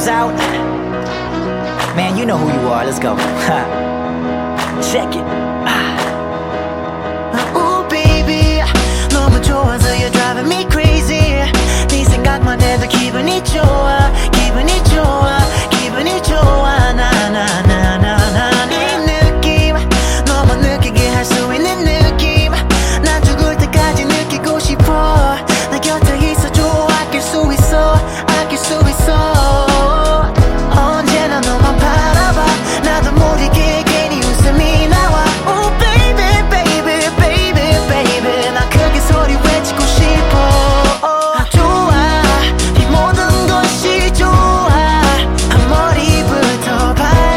out. Man, you know who you are. Let's go. Check it. Ooh baby 너무 좋아서 you're driving me crazy 네 생각만 해도 기분이 좋아 기분이 좋아 기분이 좋아 나나나나나 이 느낌 너무 느끼게 할 수 있는 느낌 난 죽을 때까지 느끼고 싶어 내 곁에 있어줘 아낄 수 있어 아낄 수 있어 언제나 너만 바라봐 나도 모르게 괜히 웃음이 나와 Oh baby baby baby baby 나 크게 소리 외치고 싶어 좋아 이 모든 것이 좋아 머리부터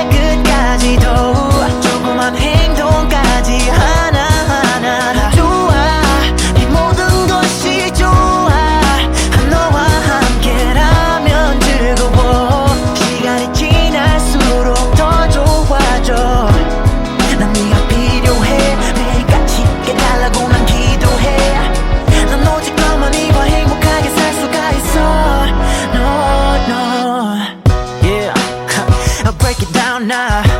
발끝까지도 조그만 행동까지 하나하나 다 좋아 이 모든 것이 좋아 너와 함께라면 즐거워 시간이 지날수록 더 좋아져 난 네가 필요해 매일같이 깨달라고 난 기도해 난 오직 너만이와 행복하게 살 수가 있어 No no Yeah. I'll break it down now